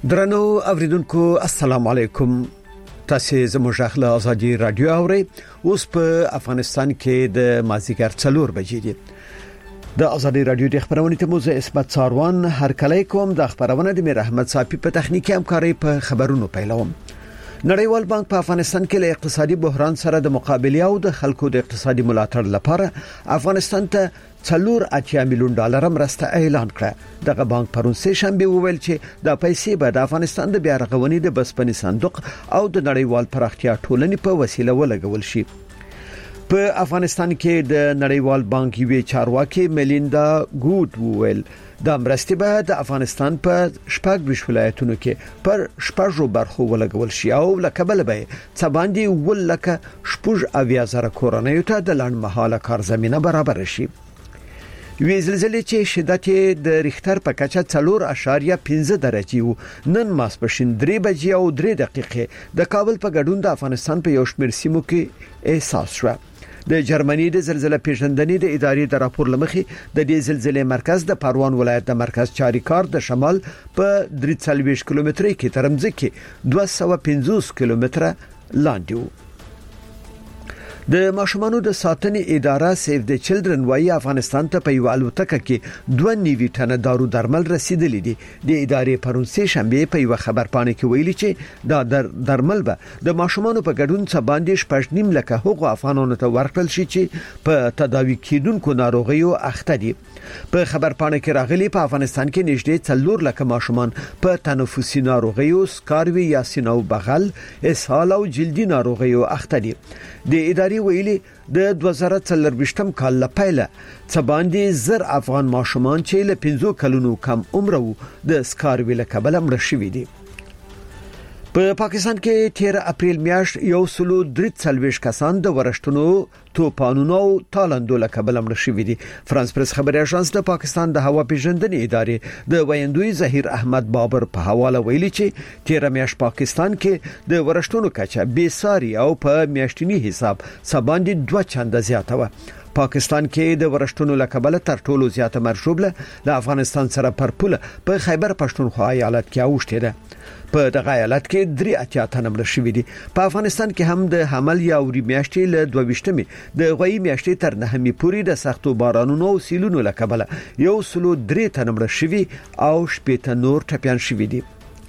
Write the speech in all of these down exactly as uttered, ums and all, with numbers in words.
درنو اوریدونکو السلام علیکم. تاسو زموږ خپل ازادي رادیو اورئ. اوس په افغانستان کې د مازیګر څلور بجې دي. د ازادي رادیو د خبرونې ته موزه اسمت ساروان هر کله کوم د خبرونه د میر احمد صافي په تخنیکی همکاري په خبرونو پیلوم. نړیوال بانک په افغانستان کې له اقتصادي بحران سره د مقابله او د خلکو د اقتصادي ملاتړ لپاره افغانستان ته څلور اتیا میلیون ډالر مرسته اعلان کړه. دغه بانک پرون سه شنبه وویل چې د پیسې به د افغانستان د بیا رغونې د بسپنې صندوق او د نړیوال پراختیا ټولنې په وسیله ولګول شي. په افغانستان کې د نړیوال بانک یوې چارواکي میلیندا ګوټ وویل د مرستې به د افغانستان په شپږ ویشت ولایتونو کې پر شپږو برخو ولګول شي او لکبل به څه باندې ولکه شپږ اویا زره کورنۍ ته د لړمحاله کار زمينه برابر شي. وی زلزلې چې شدت د ریختر په کچه څلور اشاریه پنځه درجه وو نن ماسپښین درې بجې او درې دقیقې د کابل په ګډون د افغانستان په یو شمېر سیمو کې احساس شو. د جرمني د زلزلې پیژندنې د ادارې د راپور لمخې د دې زلزلې مرکز د پروان ولایت د مرکز چاریکار د شمال په درې څلوېښت کیلومترۍ کې ترمځ کې دوه سوه پنځوس کیلومتره لاندې وو. د ماشومانو د ساتنې اداره سیف د چلډرن وايي افغانستان ته په یو الوتکه کې دوه نیوي ټنه دارو درمل رسیدلې دي. د ادارې پرون سه شنبه په یو خبر پاڼه کې ویلي چې دا در درمل به د ماشومانو په ګډون څخه باندې شپږ نیم لکه حقوق افغانانو ته ورکړل شي چې په تداوی کیدونکو ناروغیو اخته دي. په خبر پاڼه کې راغلي په افغانستان کې نږدې څلور لکه ماشومان په تنفسي ناروغیو، سکاروي یا سینو بغل، اسهال او جلدي ناروغیو اخته دي. د ادارې ویلي د دوه زره څلرويشتم کال لپاره څه باندې زر افغان ماشومان چې له پنځو کلونو کم عمر وو د سکاروي له کبله مړ شوي دي. په پاکستان کې تیر اپریل میاشت یو سلو درې څلوېښت کسان د ورشتونو توپانونو او تالندو له کبله مړ شوي دي. فرانس پریس خبري اژانس د پاکستان د هوا پیژندنې ادارې د ویندوی ظهیر احمد بابر په حواله ویلي چې تیر میاشت پاکستان کې د ورشتونو کچه بې ساري او په میاشتنی حساب سباندې دوه چنده زیاته و. پاکستان کې د ورشتونو لکبله تر ټولو زیاته مرشوبله د افغانستان سره پرپوله په خیبر پښتونخوا ایالت کې اوښته ده. په دغه ایالت کې درې اتیا تنه مړ شوي دي. په افغانستان کې هم د حمل یا اوري میاشتې له دوه ویشتمې د غوي میاشتې تر نهمې پورې د سختو بارانونو او سیلونو لکبله یو سلو درې تنه مړ شوي او شپږ نور ټپيان شوي دي.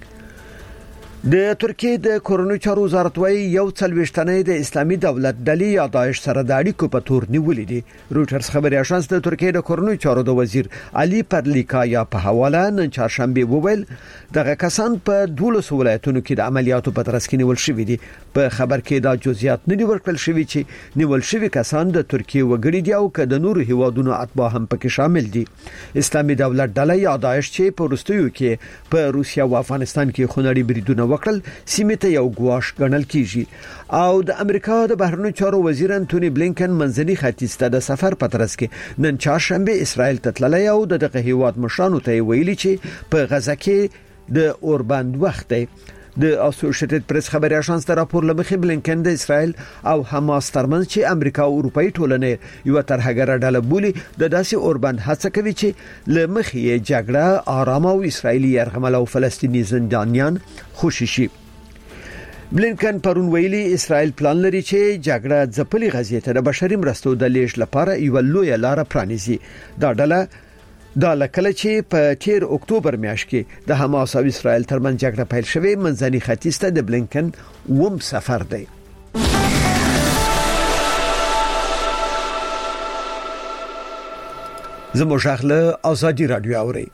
د ترکیه د کورونو چارو وزارت وايي یو څلويشتنې د اسلامي دولت ډلې یا داعش سره د اړیکو په تور نیولې دي. رويټرز خبري اژانس د ترکیه د کورونو چارو د وزیر علي پرلیکایا په حواله نن چهارشنبه وویل دغه کسان په دولس ولایتونو کې د عملیاتو په ترڅ کې نیول شوي دي. په خبر کې دا جزئیات نه دي ورکړل شوي چې نیول شوي کسان د ترکیه وګړي دي او که د نورو هیوادونو اتباع هم پکې شامل دي. اسلامي دولت ډله یا داعش چې په وروستیو کې په روسیا او افغانستان کې خونړي بریدونه وکړل سیمه ته یو ګواښ ګڼل کیږي او د امریکا د بهرنیو چارو وزیر انټونی بلینکن منځني ختیځ ته د سفر په ترڅ کې نن چهارشنبه اسرائیل ته تللی او دغه هیواد مشرانو ته ویلي چې په غزه کې د اوربند وخت دی. د اسوسییټډ پریس خبري اژانس د راپور لمخې بلینکن د اسرائیل او حماس ترمنځ چې امریکا او اروپאי ټولنې یو ترهګره ډله بولي د داسې اوربند هڅه کوي چې لمخې جګړه آرام او اسرائیلي يرغمل او فلسطینی زندانیان خوشی شي. بلینکن پرون ویلي اسرائیل پلان لري چې جګړه ځپلي غزې ته د بشري مرستو د لیږد لپاره یو لوی لار پرانیزي. دا ډله دا لکه چې په تیر اکتوبر میاشت کې د حماس او اسرائیل ترمنځ جګړه پیل شوه منځني ختیځ ته د بلینکن ووم سفر دی. زموږ خپل ازادي رادیو اوري.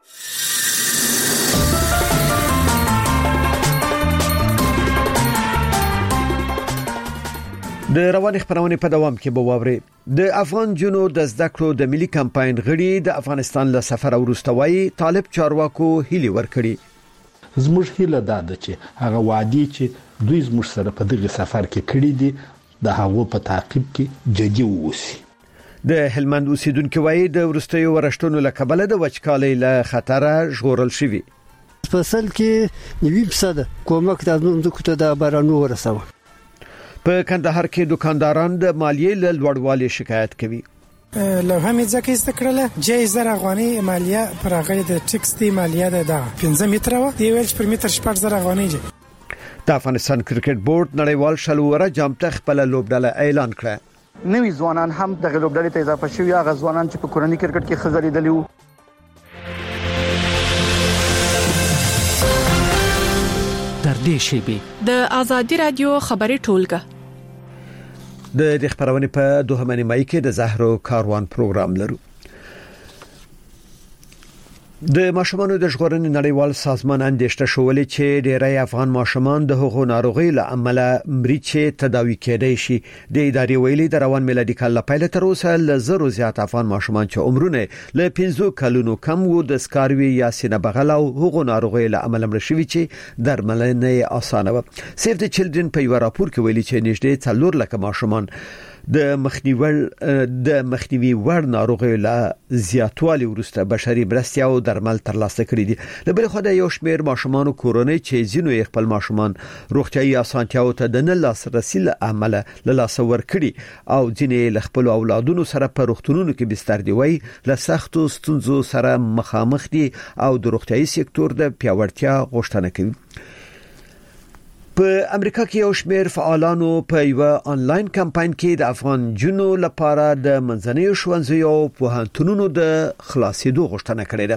د روان خبرونه په دوام کې به واوري. د افغان جنو د زده کړو د ملي کمپاین غړي د افغانستان له سفر وروستوي طالب چارواکو هیلي ورکړي. زموږ هیله ده چې هغه وعده چې دوی زموږ سره په دغه سفر کې کړی دي د هغه په تعقیب کې جدي ووسی. د هلمند اوسیدونکو وایي د وروستیو ورشتونو له کبله د وچکالۍ له خطر ژغورل شوی. فصل کې نوي فیصد کومک د زموږ ته د بارانو ورسوه. په کندهار کې دکانداران د مالیې له لوړوالي شکایت کوي. لوحه مې ځکه است کړله جایزه افغاني مالیه پر هغه د ټیکس دی مالیه ده پنځه متره و دی ویل پر متر شپږ زره افغاني دی. د افغانستان کرکټ بورډ نړیوال شلوره جام ته خپل لوبډله اعلان کړه. نوی ځوانان هم د لوبډلې ته اضافه شوي هغه ځوانان چې په کورنۍ کرکټ کې خزرېدلي وو. در دې شیبه د آزادی رادیو خبري ټولګه د د خبرونه په دوهمه نیمه کې د زهرو کاروان پروګرام لرو. د ماشومانو د ژغورنې نړیوال سازمان اندېښنه شولې چې ډېری افغان ماشومان د هغو ناروغي له امله مريچ تداوي کېدای شي. د ادارې ویلي د روان میلادي کال لپاره تر اوسه ل زرو زیات افغان ماشومان چې عمرونه له پنځو کلونو کم وو د سکاروي یا سینه بغل او هغو ناروغي له امله مړ شوي چې درملنه اسانه و. سیف د چلډرن په یو راپور کې ویلي چې نږدې څلور لک ماشومان د مخنیوي د مخنیوي وړ ناروغي له زیاتوالي ورسته بشري مرستې او درمل ترلاسه کړي دي. له بل خو د یو شمېر ماشومان کورونی چې زینو یې خپل ماشومان روغتيایي اسانتیاو ته د نه لاسرسي له عمله له لاس ور کړي او ځینې له خپل اولادونو سره په روغتونونو کې بستر دی وای له سختو ستونزو سره مخامخ دي او د روغتيایي سکتور د پیاوړتیا غوښتنه کوي. په امریکا کې یو شمېر فعالانو په یو آنلاین کمپاین کې د افغان جنو لپاره د منځنیو ښوونځیو او پوهنتونونو د خلاصېدو غوښتنه کړې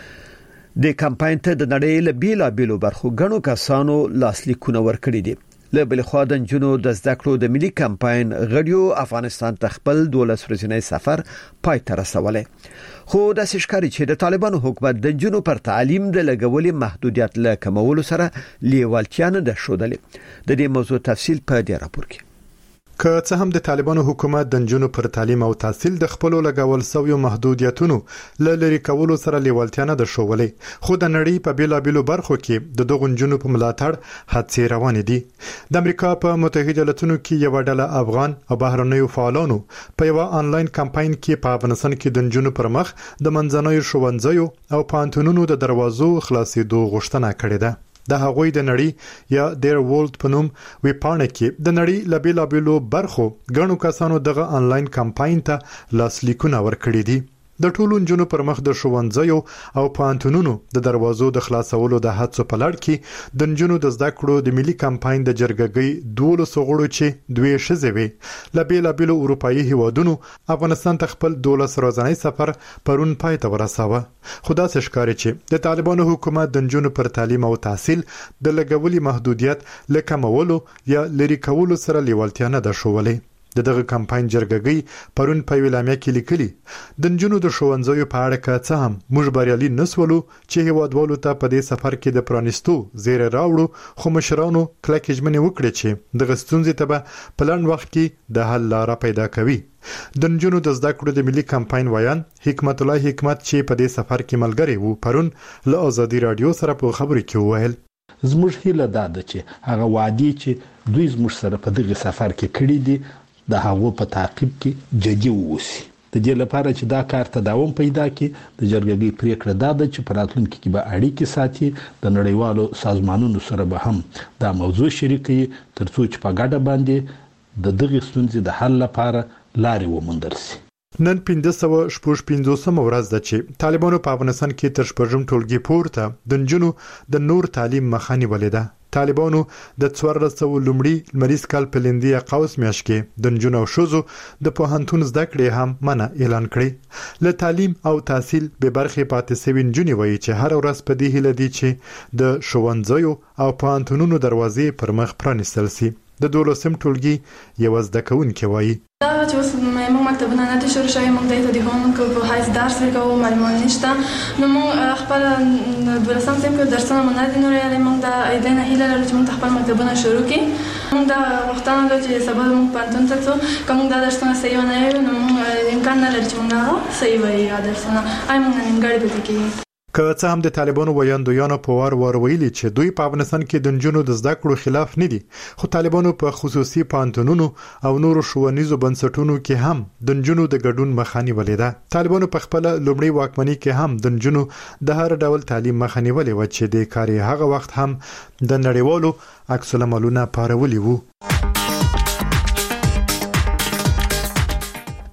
ده. د کمپاین ته د نړۍ له بیلابیلو برخو غنو کسانو لاسلیکونه ورکړي دي. له بل خوا د جنو د زده کړو د ملي کمپاین غړیو افغانستان ته خپل دولس ورځنی سفر پای ته رسولې. خو د سشکاري چې د طالبانو حکومت د جنو پر تعلیم د لګولې محدودیت له کمولو سره لیوالتیا نه ده ښودلې. د دې موضوع تفصیل په دې راپور کې. که څه هم د طالبانو حکومت د جنونو پر تعلیم او تحصیل د خپل لګول سویو محدودیتونو ل لری کولو سره لیوالتیا نه ده ښولې، خو د نړۍ په بیلابیلو برخو کې د دغو جنونو په ملاتړ هڅې روانې دي. د امریکا په متحده ایالاتونو کې یو ډله افغان او بهرنیو فعالانو په یو آنلاین کمپاین کې په افغانستان کې د جنونو پر مخ د منځنوي ښوونځیو او پانتونونو د دروازو خلاصېدو غوښتنه کړې ده. د هغوی د نړۍ یا ډیر ورلد په نوم وی پاڼه کې د نړۍ لابیلابیلو برخو غنو کسانو دغه آنلاین کمپاین ته لاسلیکونه ورکړي دي. د ټولو جنونو پر مخ د ښوونځیو او پانتونونو د دروازو د خلاصولو د هڅو په لړ کې د جنونو د زده کړو د ملي کمپاین د جرګګۍ دولس غړو چې دوی شزوي لابیلابیلو اروپאי هیوادونو افغانستان ته خپل دولس ورځنی سفر پرون پای ته ورساوه. خدا سه ښکاري چې د طالبانو حکومت د جنونو پر تعلیم او تحصیل د لګولي محدودیت لکمولو یا لری کولو سره لیوالتیا نه ده ښولې. د دغه کمپاین جرګګۍ پرون په ویلامیا کې لیکلي د جنونو د ښوونځیو په اړه که څه هم موږ بریالي نسولو چې هیوادوالو ته په دې سفر کې د پرانیستو زیر راوړو، خو مشرانو کلکې ژمنې وکړې چې د غستونځې ته به په لنډ وخت کې د حل لاره پیدا کوي. د جنونو د زده کړو د ملي کمپاین ویان حکمت الله حکمت چې په دې سفر کې ملګری وو پرون له آزادي رادیو سره په خبرو کې وویل زموږ هیله دا ده چې هغه وعده چې دوی زموږ سره په دغه سفر کې کړی دي د هغو په تعقیب کې جدي ووسی. د دې لپاره چې دا کار ته دوام پیدا کړي د جرګګۍ پریکړه دا ده چې په راتلونکي کې به اړیکې ساتي د نړیوالو سازمانونو سره به هم دا موضوع شریکي ترڅو چې په ګډه باندې د دغه ستونزې د حل لپاره لارې وموندل شي. نن پنځه سوه شپږ پنځوسمه ورځ ده چې طالبانو په افغانستان کې تر شپږم ټولګي پورته د جنونو د نور تعلیم مخه نیولې ده. طالبانو د څوارلس سوه لومړي لمریز کال په لندي قوس میاشت کې د جنونو او ښځو د پوهنتون زده کړې هم منع اعلان کړې. له تعلیم او تحصیل به برخې پاتې سوي نجونې وایي چې هر ورځ په دې هیله دي چې د ښوونځیو او پوهنتونونو دروازې پر مخ پرانیستل شي. د دولسم ټولګي یو زده کوونکی وایي دا چې اوس موږ مکتبونه نه دي شروع شوي، موږ د دې هومورک په حیث درس ورکوو، معلومات نشته، نو موږ خپل دولسم صنف کې درسونه مو نه دي نور یعنې موږ د دې نه هیله لرو چې موږ خپل مکتبونه شروع کړي. موږ دا غوښتنه لرو چې سبا موږ پوهنتون ته ځو، که موږ دا درسونه صحیح ونه وایو نو موږ امکان نه لري چې موږ هغه صحیح وایو درسونه، آی موږ نیمګړي پاتې کېږي. که څه هم د طالبانو ویاندویانو په وار وار ویلي چې دوی په افغانستان کې د جنونو د زده کړو خلاف نه دي، خو طالبانو په خصوصي پوهنتونونو او نورو ښوونیزو بنسټونو کې هم د جنونو د ګډون مخه نیولې ده. طالبانو په خپل لومړی واکمنۍ کې هم د جنونو د هر ډول تعلیم مخه نیولې و چې د کاري هغه وخت هم د نړیوالو عکس العملونه پارولي وو.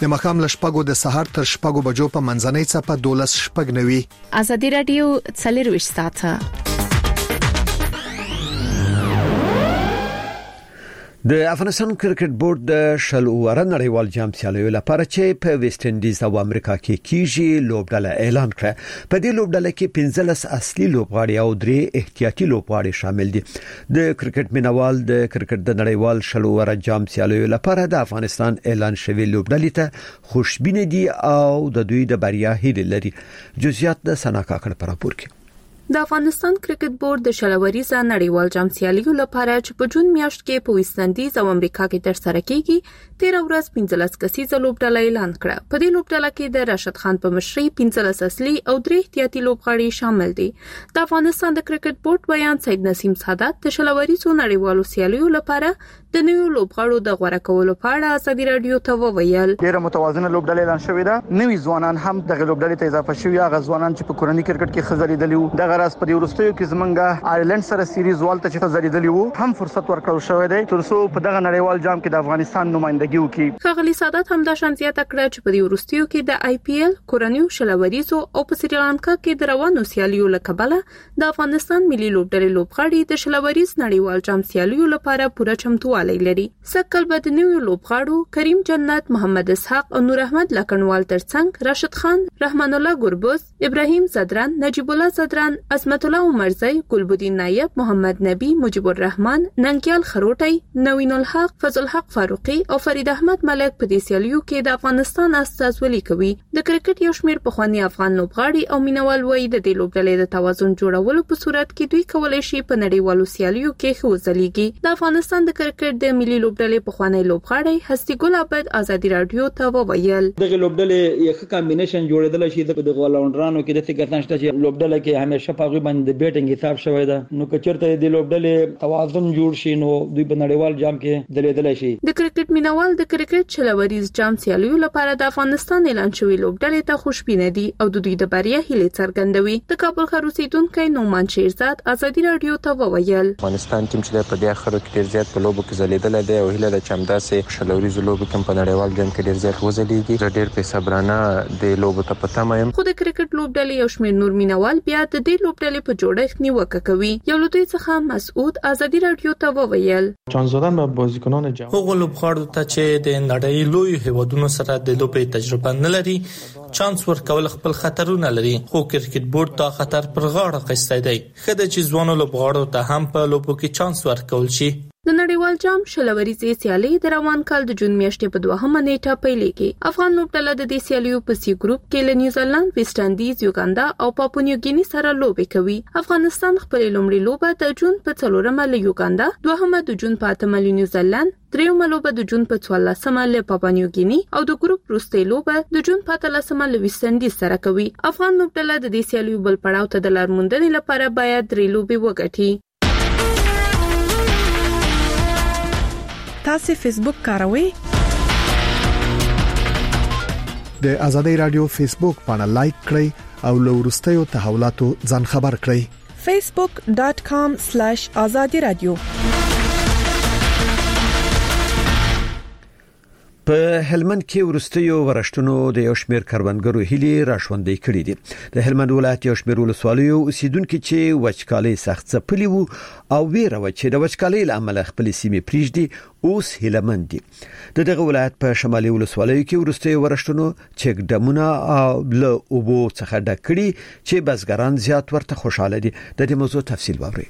د مخام لشپګو د سحر تر شپګو بجو په منځنۍ صفه دولس شپګ نوي. ازادي رادیو څلورویشت ساعته. د افغانستان کرکټ بورډ د شل اوره نړیوال جام سیالیو لپاره چې په ویسټ انډیز او امریکا کې کیږي لوبډله اعلان کړه. په دې لوبډله کې پنځلس اصلي لوبغاړي او درې احتیاطي لوبغاړي شامل دي. د کرکټ مینوال د کرکټ د نړیوال شل اوره جام سیالیو لپاره د افغانستان اعلان شوی لوبډلې ته خوشبینه دي او د دوی د بریا هیله لري. جزئیات د سنا کاکړ پر راپور کې. د افغانستان کرکټ بورډ د شلوریزه نړیوال جام سیالیو لپاره چې په جون میاشت کې په ویسټ انډیز او امریکا کې ترسره کیږي تیر ورځ پنځلس کسیزه لوبډله اعلان کړه. په دې لوبډله کې د راشد خان په مشرۍ پنځلس اصلي او درې احتیاطي لوبغاړي شامل دي. د افغانستان د کرکټ بورډ بیان سید نسیم سعادت د شلوریزو نړیوالو سیالیو لپاره د نویو لوبغاړو د غوړه کولو په اړه ازادي رادیو ته وویل. ډیره متوازنه لوبډله اعلان شوې ده. نوی ځوانان هم د لوبډلې ته اضافه شوي. هغه ځوانان چې په کورنۍ کرکټ کې خزري دي د غراس په ورستیو کې زمونږه آیرلند سره سیریز والته چې خزري دي هم فرصت ورکړل شوی دی ترڅو په دغه نړیوال جام کې د افغانستان نمائندګي وکړي. خغلی سعادت هم د شانزیات کړه چې په ورستیو کې د آی پی ایل کورنیو شلوریزو او په سریلانکا کې د روانو سیالیو لکبله د افغانستان ملي لوبډلې لوبغاړي د شلوریز نړیوال جام سیالیو لپاره پوره چمتووالی لري. سکل بدنیو لوبغاړو کریم جنت، محمد اسحاق او نور احمد لکنوال ترڅنګ راشد خان، رحمان الله ګربوز، ابراهیم زدران، نجیب الله زدران، عصمت الله عمرزی، ګلبدین نایب، محمد نبی، مجيب الرحمن، ننګیال خروټی، نوین الحق، فضل حق فاروقی او فرید احمد ملک په دې سیالیو کې د افغانستان استازولي کوي. د کرکټ یو شمېر پخوانی افغان لوبغاړي او مینوال وایي د دې لوبډلې د توازن جوړولو په صورت کې دوی کولای شي په نړیوالو سیالیو کې ښه وځلېږي. د افغانستان د کرکټ د ملي لوبډلې پخوانی لوبغاړي هستی ګل عبد ازادي رادیو ته وویل. دغه لوبډلې یو کمبینیشن جوړېدل شي د غولونډرانو کې د څنګه شته چې لوبډله کې همیشه په غوي باندې بیټینګ حساب شوی دا نو کچرته د لوبډلې توازن جوړ شي نو دوی په نړیوال جام کې دلیدل شي. د کرکټ مینوال د کرکټ شلوریز جام سیالیو لپاره د افغانستان اعلان شوی لوبډلې ته خوشبینه دي او د دوی د بریا هیله څرګندوي. د کابل ښار اوسیدونکو نومان شیرزاد ازادي رادیو ته وویل. افغانستان ټیم چې په دې اخرو کې ډیر زیات په لوبو کې ځلیدل دی او هیله د چمداسې شلوریز لوبو کې په نړیوال جام کې ډیر زیات وځلیږي. ډیر په صبرانه د لوبو ته پته مې خو د کرکټ لوبډلې یو شمېر نور مینوال بیا د دې لوبډلې په جوړښت نیوکه کوي. یو له دوی څخه مسعود ازادي رادیو ته وویل. چانس دادن به بازیکنان جوان هغه لوبغاړو ته چې د نړۍ لوی هیوادونو سره د لوبې تجربه نه لري چانس ورکول خپل خطرونه لري. خو کرکټ بورډ دا خطر پر غاړه اخیستی دی. خدای چې ځوانو لوبغاړو ته هم په لوبو کې چانس ورکول شي. د نړیوال جام شلوریزې سیالي د روان کال د جون میاشتې په دوهمه نیټه پیلېږي. افغان لوبډله د دې سیالیو په سی ګروپ کې له نیوزیلند، ویسټ انډیز، یوګاندا او پاپو نیو ګینی سره لوبې کوي. افغانستان خپل لومړی لوبه د جون په څلورمه له یوګاندا، دوهمه د جون په اتمه له نیوزیلند، دریمه لوبه د جون په څوارلسمه له پاپو نیو ګینی او د ګروپ وروستۍ لوبه د جون په اتلسمه له ویسټ انډیز سره کوي. افغان لوبډله د دې سیالیو بل پړاو ته د لار موندنې لپاره باید درې لوبې وګټي. تاسو فیسبوک کاروئ؟ د ازادي رادیو فیسبوک باندې لایک کړئ او له ورستیو تحولاتو ځان خبر کړئ. facebook dot com slash azadi radio. په هلمند کې ورستیو ورشتونو د یو شمېر کروندګرو هلي راشوندې کړې دي. د هلمند ولایت یو شمېر ولسوالیو اوسیدونکو چې وچکالي سخت ځپلي وو او ویره و چې د وچکالي لامل خپل سیمې پریږدي اوس هلمند دي. د دغه ولایت په شمالي ولسوالیو کې ورستیو ورشتونو چک ډمونه او له اوبو څخه ډک کړي چې بزګران زیات ورته خوشاله دي. د دې موضوع تفصیل واورئ.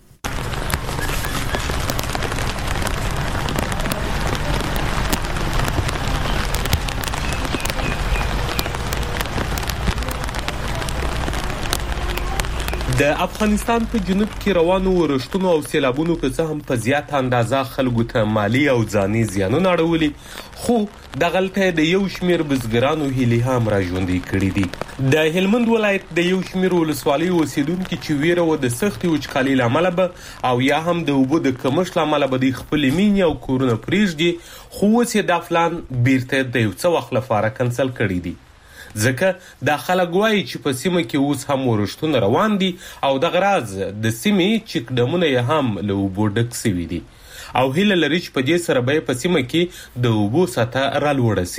د افغانستان په جنوب کې روانو ورښتونو او سیلابونو که څه هم په زیات اندازه خلکو ته مالی او ځاني زیانونه اړولي خو د غلطه د یو شمیر بزګرانو هلي هم راژوندې کړې دي. د هلمند ولایت د یو شمیر ولسوالۍ اوسیدونکو چې ویره و د سختي وچکالۍ لامل به او یا هم د اوبو د کمښت لامل به د خپل مینې او کورونه پریږدي خو اوس یې د پلان بیرته د یو څه وخت لپاره کنسل کړی دی. ځکه د خلک وایي چې په سیمه کې اوس هم ورښتونه روان دي او د غراز د سیمې چک ډمونه یې هم له اوبو ډک سوي دي او هیله لري چې په دې سره به په سیمه کې د اوبو سطح رالوړه سي.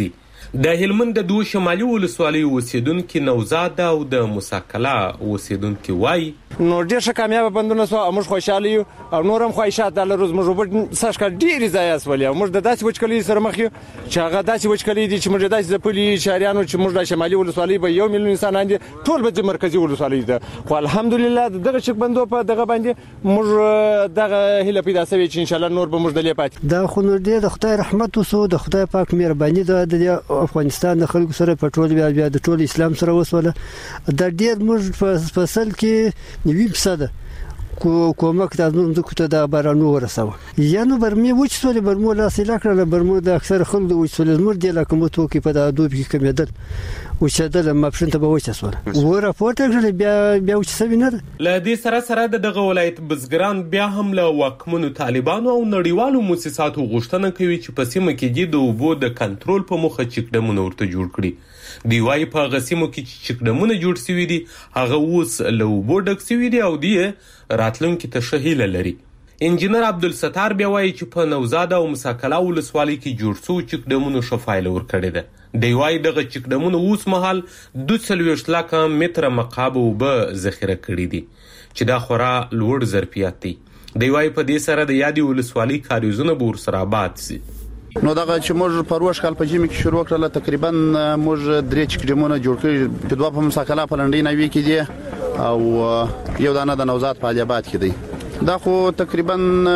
د هلمند د دوه شمالي ولسوالیو اوسیدونکو نوزاد او د موساکلا اوسیدونکو وای نو ډیر ښه کامیاب بندونه سو موږ خوشاله یو او نورم خوښه د روز موږ وبد سشکل ډیر ځای اسولیا موږ د داسې وچکلي سره مخ یو چې هغه داسې وچکلي دي چې موږ داسې ځپلي شهريانو چې موږ د شمالي ولسوالۍ به یو میلیون انسانان دي ټول به د مرکزی ولسوالۍ ده خو الحمدلله دغه چک بندو په دغه باندې موږ دغه هله پیدا سوي چې ان شاء الله نور به موږ د لیپات دا خو نور دې د خدای رحمت وسو د خدای پاک مهرباني ده د افغانستان د خلکو سره په ټول بیا بیا د ټول اسلام سره وسوله د ډیر موږ په فصل کې نیوي بساده کو کومک د زموږ ته د بارانو ورساوه یانو برمي وچسول برمو لا سلا کړل برمو د اکثر خلک وچسول زموږ د لکمو توکي په د دوب کې کمیدل وچدل ما پښنته به وچسول و راپورټ کړل بیا بیا وچسوي نه ل دې سره سره د ولایت بزګران بیا هم له وکمنو طالبانو او نړیوالو مؤسساتو غوښتنه کوي چې په سیمه کې د اوبو د کنټرول په مخه چکډمونه ورته جوړ کړي دی وايي په غسیمو کې چې چکډمونه جوړ شوي دي هغه اوس له اوبو ډک شوي دي او دی راتلونکي ته شهيله لري انجینر عبدالستار بیا وايي چې په نوزاد او مساکلا ولسوالۍ کې جوړ شو چکډمونو شفایله ور کړی ده دی وايي دغه چکډمونو اوس مهال دوه سوه لکه متره مکعب اوبه ذخیره کړي دي چې دا خورا لوړ ظرفیت دی دی وايي په دې سره د یادي ولسوالۍ کاریزونه به ورسره آباد شي نو دغه چې موږ پروش کال په جمی کې شروع کړل تقریبا موږ درې چکډمونه جوړ کړی په دوه په مساکلا په لنډۍ نوي کې دي او یو دانه د نوزاد په الیاباد کې دی دا خو تقریبا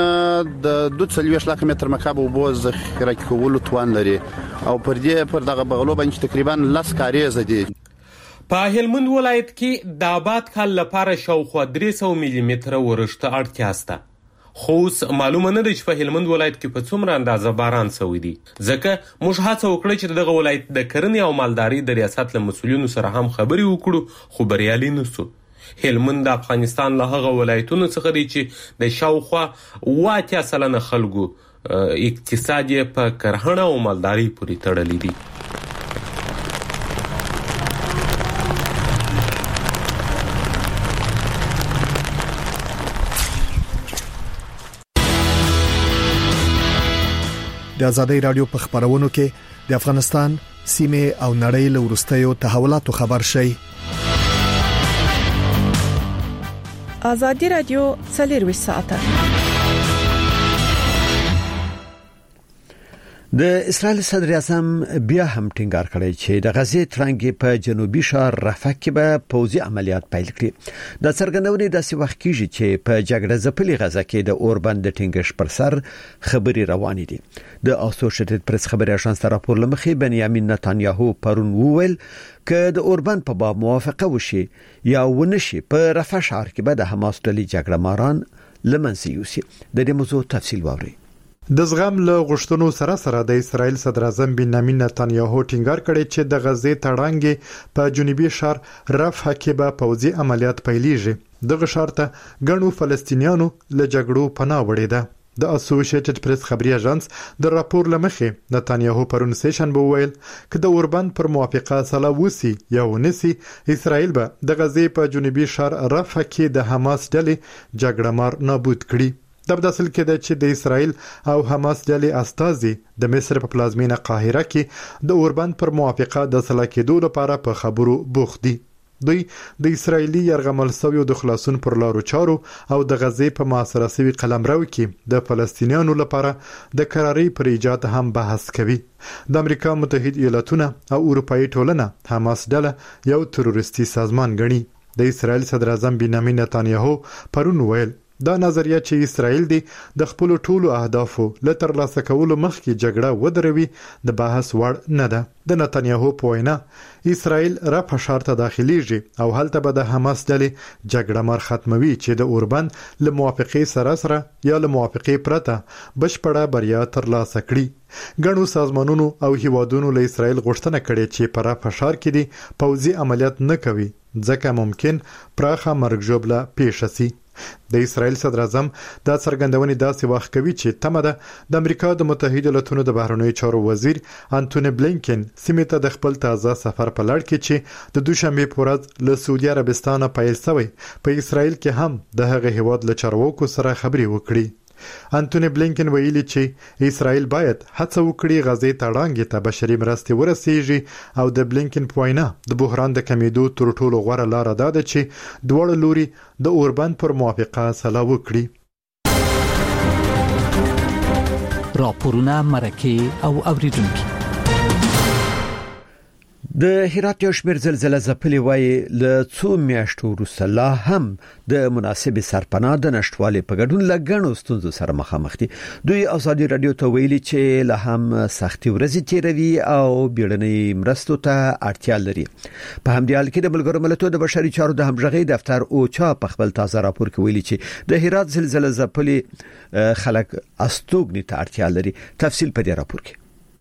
د دوه سوه لکه متر مکعب اوبو ذخیره کولو توان لري او پر دې پر دغه بغلو باندې تقریبا لس کاریزه دي په هلمند ولایت کې د آباد کال لپاره شاوخوا درې سوه ملي متره ورښت اړتیا شته خو معلومه نه ده چې په هلمند ولایت کې په څومره اندازه باران شوی دی ځکه موږ هڅه وکړه چې دغه ولایت د کرنې او مالداري د ریاست له مسؤلینو سره هم خبرې وکړو خو بریالي نشو هلمند د افغانستان له هغه ولایتونو څخه دی چې د شاوخوا اوه اتیا سلنه خلکو اقتصاد یې په کرهڼه او مالداري پورې تړلی دی د آزادۍ رادیو په خبرونو کې د افغانستان سیمه او نړۍ له ورستیو تحولاتو خبر شي آزادۍ رادیو څلور ساعته د اسرائیل صدر اعظم بیا هم ټینګار کړی چې د غزې ترانګي په جنوبي شهر رفح کې به پوځي عملیات پیل کړي د څرګندونې داسې وخت کېږي چې په جګړه ځپلي غزه کې د اوربند د ټینګش پر سر خبري روانې دي د اسوسییټډ پریس خبري اژانس راپور لمخې بنیامین نتانیاهو پرون وویل ک د اوربند په باب موافقه وشي یا ونشي په رفح شهر کې به د حماس ډلې جګړه ماران لمنځه یوسي د دې موضوع تفصیل واوري د زغم له غشتونو سره سره د اسرائیل صدر اعظم بنیامین نتانیاهو ټینګار کړی چې د غزې تړانګې په جنوبي شهر رفح کې به پوځي عملیات پیلېږي دغه شهر ته ګڼو فلسطینیانو له جګړو پناه وړي ده د اسوسییټډ پریس خبري اژانس د راپور لمخې نتانیاهو پرون سیشن به ویل ک د اوربند پر موافقه سره وسی یا ونسی اسرائیل به د غزې په جنوبي شهر رفح کې د حماس ډلې جګړه مار نابود کړي د بداسل کې د چې د اسرائیل او حماس ډلې استازي د مصر په پلازمینه قاهره کې د اوربند پر موافقه د صلاح کېدو لپاره په خبرو بوخت دي دوی د اسرایلی يرغمل سویو د خلاصون پر لارو چارو او د غزې په معاصره سوي قلمرو کې د فلسطینیانو لپاره د قراري پر ایجاد هم بحث کوي د امریکا متحده ایالاتونه او اروپאי ټولنه حماس ډله یو تروریستي سازمان ګڼي د اسرائیل صدر اعظم بنیامین نتانیاهو پرون ویل دا نظریه چې اسرائیل دی د خپل ټولو اهدافو لتر لاسه کولو مخکې جګړه ودروي د بحث وړ نه ده د نتانیاهو په وینا اسرائیل رفح ښار ته داخليږي او هلته به د حماس ډلې جګړه مار ختموي چې د اوربند له موافقې سره سره یا له موافقې پرته بشپړه بریا تر لاسه کړي ګڼو سازمانونو او هیوادونو له اسرائیل غوښتنه کړې چې په رفح ښار کې دي پوځي عملیات نه کوي ځکه ممکن پراخه مرګ ژوبله پیښ شي د اسرائیل صدر اعظم دا څرګندونې داسې وخت کوي چې تمه ده د امریکا د متحده ایالاتونو د بهرنیو چارو وزیر انټونی بلینکن سیمه ته د خپل تازه سفر په لړ کې چې د دوشنبه په ورځ له سعودي عربستان پیل شوی په اسرائیل کې هم د هغه هیواد له چارواکو سره خبرې وکړي انټونی بلینکن ویلي چې اسرائیل باید هڅه وکړي غزې ته وړاندې ته بشري مرستې ورسیږي او د بلینکن په وینا د بحران د کمیدو تر ټولو غوره لار ده چې دواړه لوري د اوربند پر موافقه سلا وکړي. راپورونه مرکه او اوریدونکو. د هرات یو شمېر زلزلې ځپلې وای ل څو میاشتو وروسته لا هم د مناسب سرپناه د نشټوالي په ګډون لګڼو ستونزو سره مخامخ دي. دوی ازادي رادیو ته ویلي چې لا هم سختي ورځې تیروي او بیړنۍ مرستو ته اړتیا لري. په همدې حال کې د ملګرو ملتونو د بشري چارو د همغږي دفتر اوچا په خپل تازه راپور کې ویلي چې د هرات زلزلې ځپلې خلک استوګنې ته اړتیا لري. تفصیل په دې راپور کې.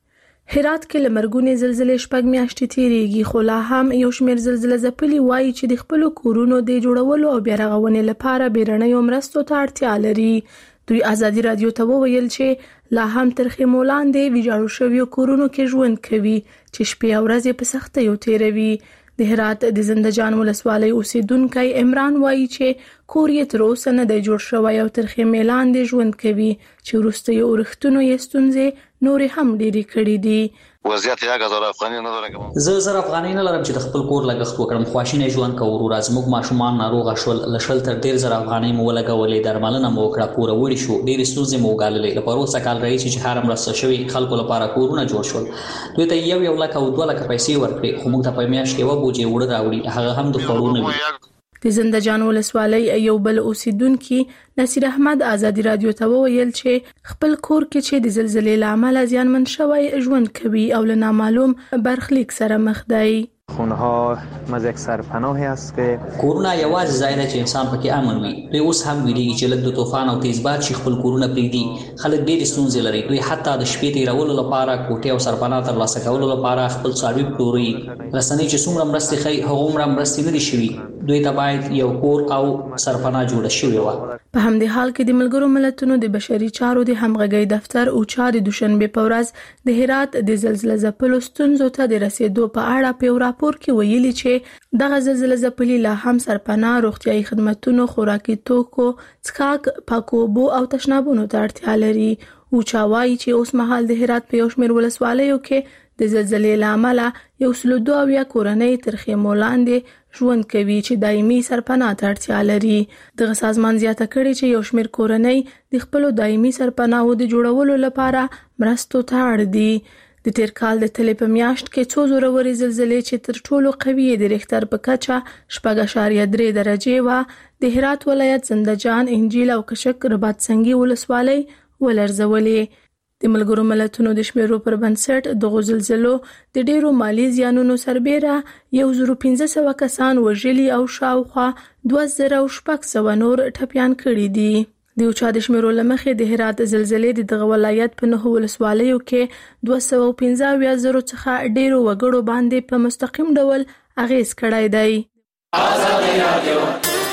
هرات کې لمرګونې زلزلې شپږ میاشتې تیریږي، خو لا هم یو شمېر زلزلې ځپلي وایي چې د خپل کورونو د جوړولو او بیا رغونې لپاره بیرنۍ مرستو ته اړتیا لري. دوی ازادي رادیو ته وویل چې لا هم تر خیمو لاندې ویجاړو شویو کورونو کې ژوند کوي چې شپې او ورځې په سختیو تیروي. د هرات د زندهجان ولسوالۍ اوسیدونکو عمران وایي چې کور یې تر اوسه نه دی جوړ شوی او تر خیمې لاندې ژوند کوي چې وروسته یې ورښتونو یې ستونزې نور هم ډېری کړې دي. وضعیت یو غزر افغاني نه درګم زه زر افغاني نه لرم چې د خپل کور لګښت وکړم، خواشینه ژوند کوو. راز موږ ماشومان ناروغ شول، لشل تر ډیر زر افغاني مو ولګولې، درملنه مو وکړه، پوره وړي شو، ډیر ستونزې مو وګاللې. د پروسه کال رئیس چې هرم راسه شوی خلکو لپاره کورونه جوړ شول، دوی ته یو یو لک او دوه لک پیسې ورکړي، خو موږ ته په میاشت کې و بوجي وړ راوړي، هغه هم د خورونه وي. د زندهجان ولسوالۍ یو بل اوسیدونکو نصیر احمد ازادي رادیو ته وویل چې خپل کور کې چې د زلزلې لامل زیانمن شوی ژوند کوي او له نامعلوم برخلیک سره مخ دی. خونه ها مز یک سرپناهی است که کورونه یوازې ځای دی چې انسان پکې امن وي. دوی اوس هم ویلي چې لږ د طوفان او تیز باد شي خپل کورونه پرېږدي. خلک ډېرې ستونزې لري. دوی حتی د شپې تېرولو لپاره کوټې او سرپناه ترلاسه کولو لپاره خپل څاروي پلوري. رسنۍ چې څومره مرستې ښیي هغومره مرستې نه دي شوي. دوی ته باید یو کور او سرپناه جوړه شوې وه. په همدې حال کې د ملګرو ملتونو د بشري چارو د همغږي دفتر اوچا د دوشنبه په ورځ د هرات د زلزلې ځپلو ستونزو ته د رسیدو په اړه په راپور کې ویلي چې دغه زلزلې ځپلي لا هم سرپناه، روغتيایي خدماتو، خوراکي توکو، څښاک، پاکو اوبو او تشنابونو ته اړتیا لري. اوچا وایي چې اوس مهال د هرات په یو شمېر ولسوالیو کې د زلزلې لامل یو سل دوه اویا کورنۍ تر خیمو لاندې ژوند کوي چې دایمي سرپناه ته اړتیا لري. دغه سازمان زیاته کړې چې یو شمېر کورنۍ د خپل دایمي سرپناهو د جوړولو لپاره مرستو ته اړ دي. د تیر کال د تلې په میاشت کې څو زوروري زلزلې چې تر ټولو قوي د ریختر په کچه شپږ اعشاریه درې درجې و د هرات ولایت زندهجان، انجیل او کشک رباط سنگي ولسوالۍ ولرزولې. د ملګرو ملتونو د شمیرو پر بنسټ د زلزلو د ډیرو مالی زیانونو سربېره یو زر پنځه سوه کسان وژلي او شاوخوا دوه زره شپږ سوه نور ټپیان کړي دي. د اوچا د شمیرو لمخې د هرات زلزلې د دغه ولایت په نهو ولسوالیو کې دوه سوه پنځه اویا زرو څخه ډیرو وګړو باندې په مستقیم ډول اغیز کړی دی. ازادي رادیو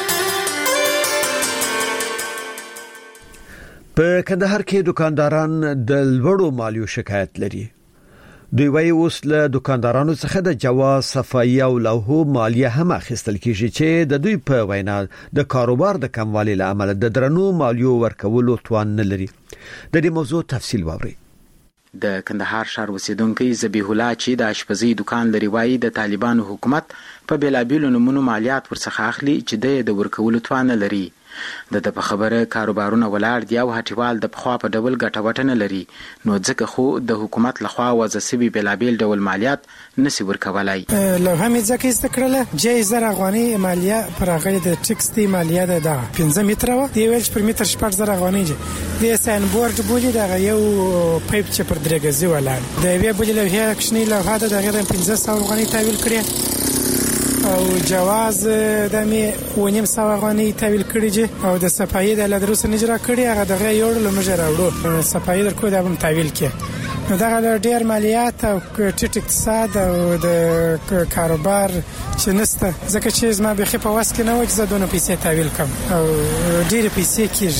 په کندهار کې دکانداران د لوړو مالیو شکایت لري. دوی وايي اوس له دکاندارانو څخه د جواز، صفایي او لوحو مالیه هم اخیستل کیږي چې د دوی په وینا د کاروبار د کموالي لامل د درنو مالیو ورکولو توان نه لري. د دې موضوع تفصیل واوري. د کندهار ښار اوسیدونکو ذبیح الله چې د اشپزي دکان لري وایي د طالبانو حکومت په بیلابیلو نمونو مالیات ورڅخه اخلي چې د ورکولو توان نه لري. د د په خبره کاروبارونه ولاړ دی او هټیوال د پخوا په ډول ګټه نه لري، نو ځکه خو د حکومت لخوا وضع سوي بیلابیل ډول مالیات نسی ورکولای. لو هم ځکه استکړه جای زر افغاني مالیه پر هغه د ټیکس دی مالیه ده د پنځه متره و دی ویل پر متر شپږ زر افغاني دي. د ساين بورډ بولی د یو پایپ چې پر درګزي ولاړ د وی بولی له هي کښنی له هدا د غیر پنځه سوه افغاني تحویل کړی او جواز د می ونیم سوه افغاني تحویل کړی دي او د صفایي د لدروس نجرا کړی هغه دغه یو له مجر راوړو صفایي در کو د هم تحویل کې نو دغه ډیر مالیات او ټیټ اقتصاد او د کاروبار چې نسته ځکه چې زما به خپه واس کې نه و چې زه دونه پیسې تحویل کوم او ډیر پیسې کیږي.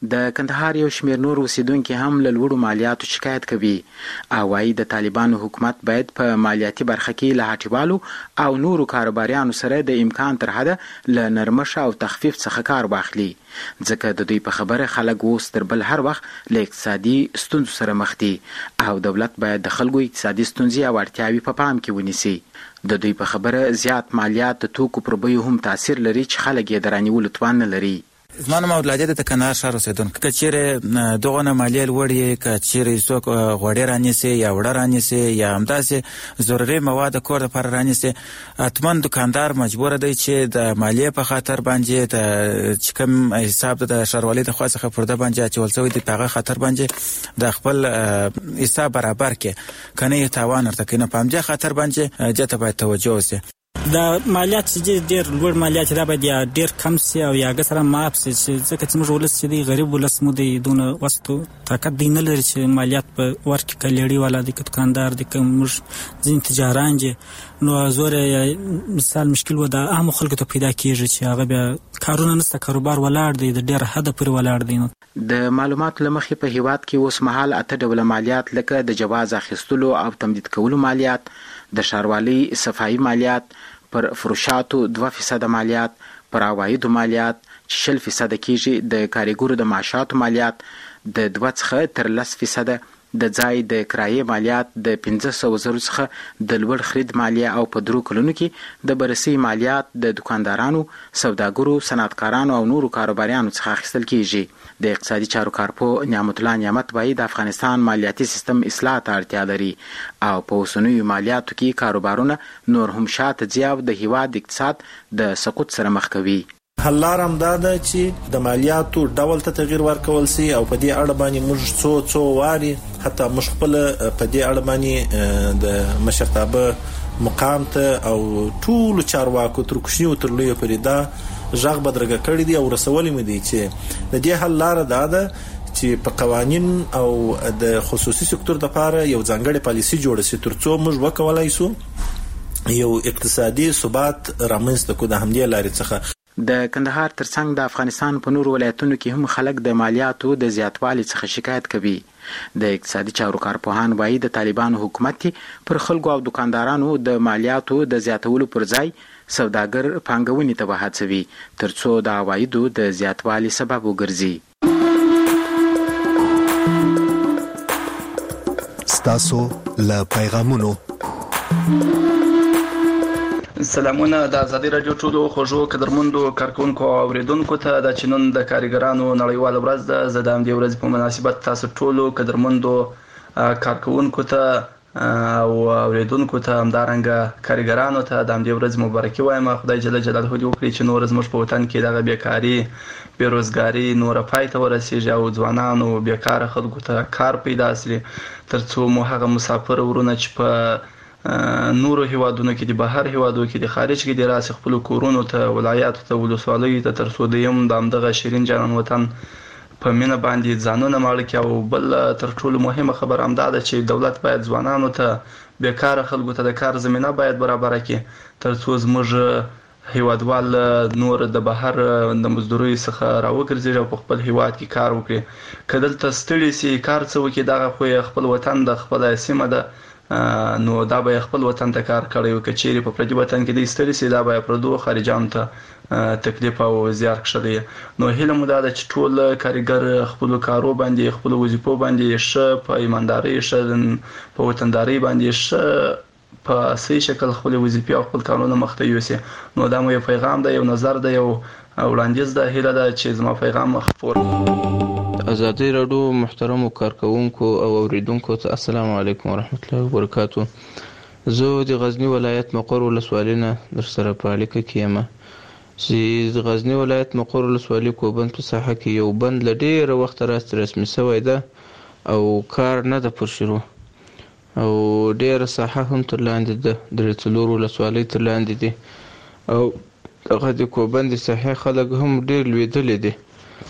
د کندهار یو شمېر نور اوسیدونکو هم له لوړو مالیاتو شکایت کوي او وايي د طالبانو حکومت باید په مالیاتي برخه کې له هټیوالو او نورو کاروباریانو سره د امکان تر حده له نرمش او تخفیف څخه کار واخلي، ځکه د دوی په خبره خلک اوس تر بل هر وخت له اقتصادي ستونزو سره مخ دي او دولت باید د خلکو اقتصادي ستونزې او اړتیاوې په پام کې ونیسي. د دوی په خبره زیات مالیات د توکو پر بیو هم تاثیر لري چې خلک یې د رانیولو توان نه لري. زما نوم اولادی د کندهار ښار اوسېدونکی. که چیرې دغونه مالیه لوړ یې، که چیرې څوک غوړې رانیسي یا وړه رانیسي یا همداسې ضروري مواد د کور دپاره رانیسي، حتما دکاندار مجبوره دی چې د مالیې په خاطر باندې د چې کوم حساب د ښاروالۍ د خوا څخه پر ده باندې اچول شوی دی په هغه خاطر باندې د خپل حساب برابر کړي، که نه یې تاوان ورته کوي. نو په همدې خاطر باندې دې ته باید توجه وشي. د مالیات چې ډېر لوړ مالیات دا باید یا ډېر کم سي او یا سره معاف سي، ځکه چې موږ ولس چې دی غریب ولس مو دی، دونه وسطو طاقت دی نه لري چې مالیات په ورکړي. که لېړي والا دی، که دکاندار دی، که موږ ځینې تجاران دي، نو زور مثال مشکل و د عامو خلکو ته پیدا کېږي چې هغه بیا کارونه نشته، کاروبار ولاړ دی، د ډېر حده پورې ولاړ دی. نو د معلوماتو له مخې په هیواد کې اوس مهال اته ډوله مالیات لکه د جواز اخیستلو او تمدید کولو مالیات، د ښاروالۍ صفایي مالیات، پر فروشاتو دوه فیصده مالیات، پر عوایدو مالیات چې شل فیصده کېږي، د کارګرو د معاشاتو مالیات د دوه څخه تر لس فیصده، د ځای د کرایې مالیات د پنځه سوه زرو څخه د لوړ خرید مالیه او په درو کلونو کې د بررسۍ مالیات د دکاندارانو، سوداګرو، صنعتکارانو او نورو کاروباریانو څخه اخیستل کېږي. د اقتصادي چارو کارپوه نعمت الله نعمت وایي د افغانستان مالیاتي سیستم اصلاح ته اړتیا لري او په اوسنیو مالیاتو کې کاروبارونه نور هم شاته ځي او د هیواد اقتصاد د سقوط سره مخ کوي. حل لار هم دا ده چې د مالیاتو ډول ته تغییر ورکول سي او په دې اړه باندې موږ څو څو واري حتی موږ خپل په دې اړه باندې د مشرتابه مقام ته او ټول چارواکو تر کوچنیو تر لویو پورې دا ژغ بدرګه کړی دی او رسولې مې دي چې د دې حل لار دا ده چې په قوانین او د خصوصي سکتور لپاره یو ځانګړی پالیسي جوړه شي ترڅو موږ وکولای شو یو اقتصادي ثبات رامنځته کړو. د همدې لارې څخه د کندهار ترڅنګ د افغانستان په نورو ولایتونو کې هم خلک د مالیاتو د زیاتوالي څخه شکایت کوي. د اقتصادي چارو کارپوهان وایي د طالبانو حکومت پر خلکو او دکاندارانو د مالیاتو د زیاتولو پر ځای سوداګر پانګونې ته وهڅوي ترڅو د عوایدو د زیاتوالي سبب وګرځي. ستاسو له پیغامونو سلامونه د ازادي رادیو ټولو خوږو قدرمندو کارکونکو او اوریدونکو ته د چنن د کارګرانو نړیواله ورځ ده. زه د همدې ورځې په مناسبت تاسو ټولو قدرمندو کارکونکو ته او اوریدونکو ته همدارنګه کارګرانو ته د همدې ورځې مبارکي وایم. خدای جل جلاله دې وکړي چې نور زموږ په وطن کې دغه بیکاري بیروزګاري نور پای ته ورسیږي او ځوانانو بیکاره خلکو ته کار پیدا شي ترڅو مو هغه مسافر ورونه چې په نورو هیوادونو کې د بهر هیوادو کې د خارج کې د راس خپل کورونو ته ولایاتو ته ولسوالیو ته ترڅو د یم د امدغه شیرین جانان وطن په مینه باندې ځانونه ماړ کې. او بل تر ټولو مهمه خبر هم دا ده چې دولت باید ځوانانو ته بیکاره خلکو ته د کار زمينه باید برابر کړي ترڅو زموږ هیوادوال نور د بهر د مزدوري څخه راوګرځي او په خپل هیواد کې کار وکړي. کله ته ستړي سي کار څه وکړي دا خو خپل وطن د خپل سیمه ده نو دا به خپل وطن ته کار کوي. او کچېری په پردي وطن کې د استری سي دا به پردو خارجان ته تکلیف او زیار کړی. نو هله مو دا چې ټول کارګر خپل کارو باندې خپل وظیفو باندې ش په ایمانداري ش په وطنداري باندې ش په صحیح شکل خپل وظیفې او خپل کارونه مخته یوسي. نو دا مو یو پیغام دی، یو نظر دی، یو وړاندیز ده. هله دا چې زما پیغام خپور. ازادي رادیو محترم کارکونکو او اوریدونکو ته السلام علیکم ورحمت الله وبرکاتو. زه د غزنی ولایت مقر ولسوالۍ نه در سره په اړیکه کې یم چې د غزنی ولایت مقر ولسوالۍ کوبند په ساحه کې یو بند له ډېره وخته راست رسمي شوی ده او کار نه ده پر شروع او ډېره ساحه هم تر لاندې ده، درې څلور ولسوالۍ تر لاندې دي او دغه د کوبند د ساحې خلک هم ډېر لوېدلي دي.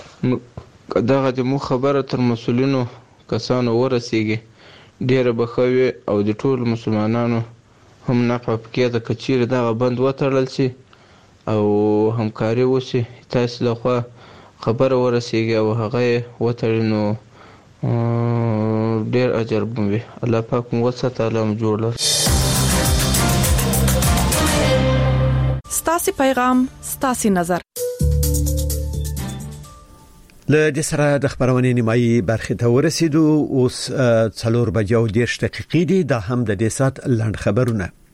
دغه د مو خبره تر مسؤلینو کسانو ورسیږي ډیره به ښه وي او د ټولو مسلمانانو هم نفع پکې ده که چیرې دغه بند وتړل شي او همکاري وشي تاسې لخوا خبره ورسیږي او هغه وتړي نو ډیر اجر بوي. الله پاک مو وساته، الله مو جوړ. ستاسو پیغام ستاسو نظر. له دې سره د خبرونې نیمایي برخه ته ورسېدو. اوس څلور بجې او دېرش دقیقې دي. دا هم د دې سات لاند خبرونه.